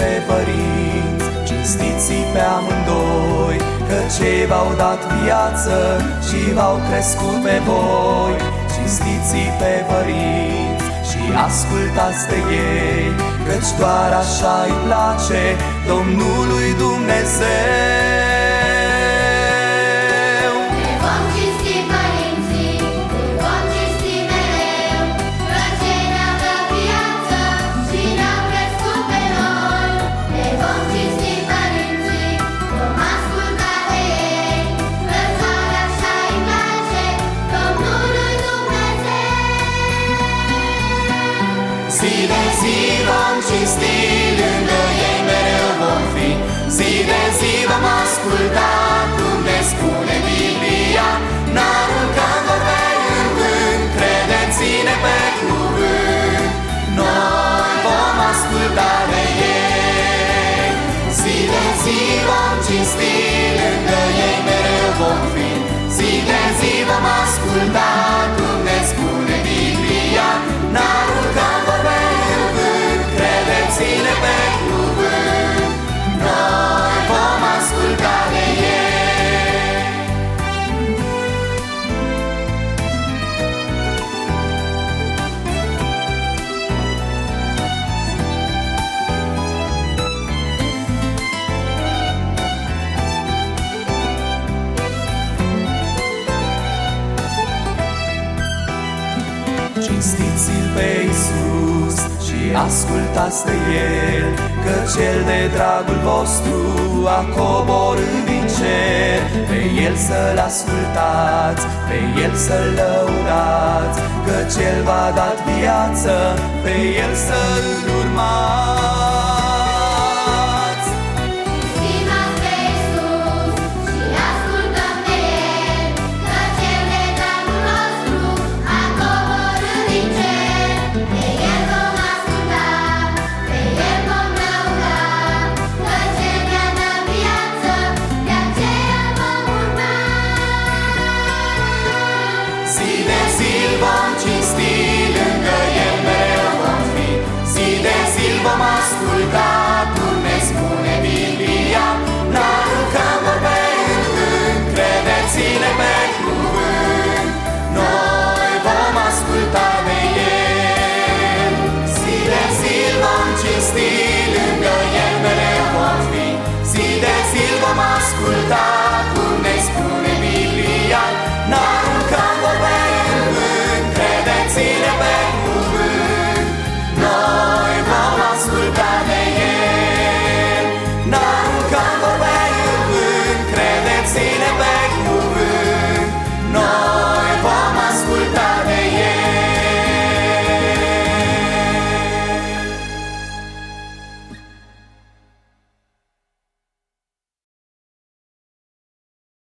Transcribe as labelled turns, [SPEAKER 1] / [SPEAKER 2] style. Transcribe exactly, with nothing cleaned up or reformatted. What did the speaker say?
[SPEAKER 1] pe părinți, cinstiți-i pe amândoi, că cei v-au dat viață și v-au crescut pe voi. Cinstiți-i pe părinți și ascultați de ei, căci doar așa îi place Domnului Dumnezeu.
[SPEAKER 2] Zi de zi vom cinsti, lângă ei mereu vom fi. Zi de zi vom asculta cum ne spune Biblia. N-aruncăm vorbe în vânt, credeți-ne pe cuvânt. Noi vom asculta de ei. Zi de zi vom cinsti, lângă ei mereu vom fi. Zi de zi vom asculta cum ne spune Biblia. N-aruncăm vorbe în vânt, credeți-ne pe cuvânt. Noi vom asculta de ei.
[SPEAKER 1] Cinstiți-l pe Iisus și ascultați de El, că Cel de dragul vostru a coborât din cer. Pe El să-L ascultați, pe El să-L lăudați, că Cel v-a dat viață, pe El să-L urmați.
[SPEAKER 2] Zi de zi vom cinsti, lângă El mereu vom fi. Zi de zi vom asculta cum ne spune Biblia. N-aruncăm vorbe în vânt, credeți-ne pe cuvânt. Noi vom asculta de El. Zi de zi vom cinsti, lângă El mereu vom fi. Zi de zi vom asculta